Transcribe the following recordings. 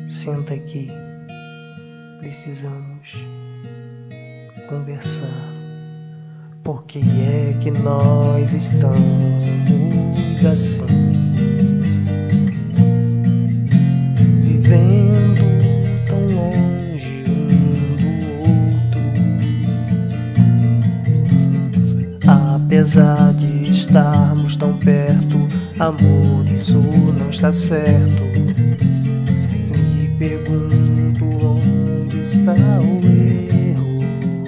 Senta aqui, precisamos conversar. Por que é que nós estamos assim, vivendo tão longe um do outro? Apesar de estarmos tão perto, amor, isso não está certo. Me pergunto onde está o erro.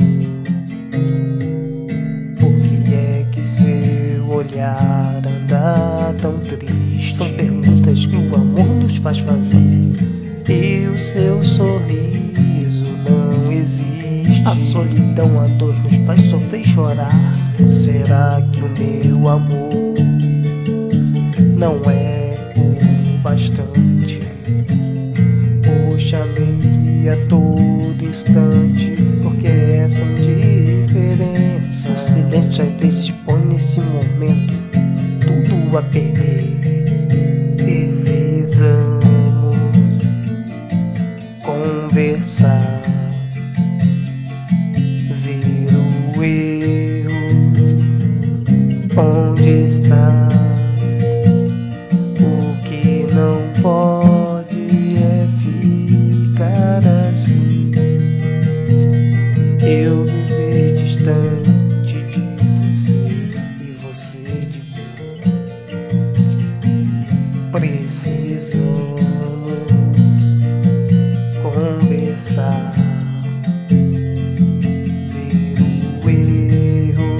Por que é que seu olhar anda tão triste? São perguntas que o amor nos faz fazer. E o seu sorriso não existe. A solidão, a dor nos faz sofrer e chorar. Será que o meu amor não é o bastante? Chamei a todo instante, porque essa indiferença, o silêncio às vezes põe nesse momento tudo a perder. Precisamos conversar, ver o erro, onde está. O que não pode é ficar assim, eu viver distante de você e você de mim. Precisamos conversar, ver o erro,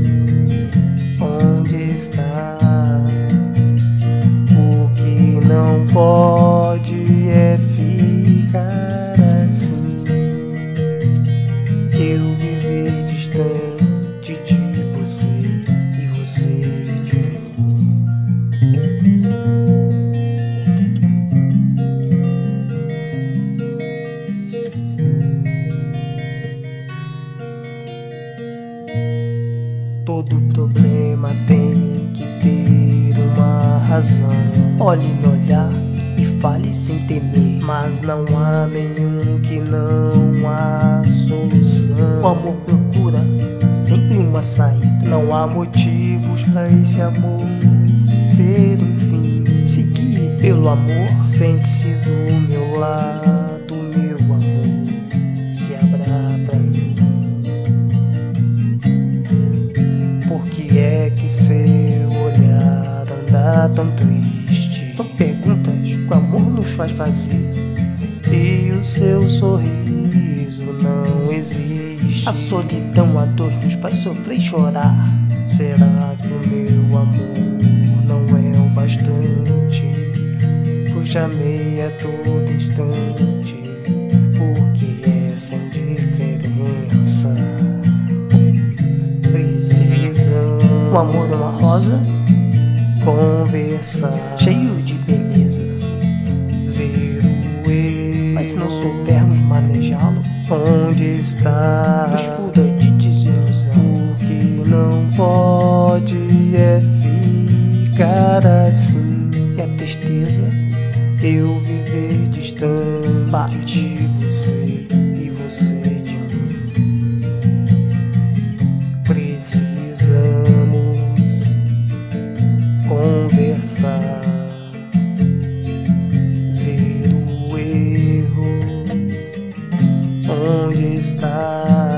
onde está. O que não pode é ficar assim, eu viver distante de você e você de mim. Todo problema tem que ter uma razão. Olhe no olhar e fale sem temer, mas não há nenhum que não há solução. O amor procura sempre uma saída. Não há motivos para esse amor ter um fim. Se guie pelo amor, sente-se do meu lado, meu amor, se abra pra mim. Por que é que seu olhar anda tão triste? São perguntas que o amor nos faz fazer. E o seu sorriso não existe. A solidão, a dor nos faz sofrer e chorar. Será que o meu amor não é o bastante? Pois chamei a todo instante. Por que essa indiferença? Precisamos. O amor é uma rosa, conversar, cheio de beleza, ver o erro, mas se não soubermos manejá-lo, onde está? Nos cura de desilusão. O que não pode é ficar assim, e a tristeza, eu viver distante de você e você de mim. Precisamos conversar, ver o erro, onde está.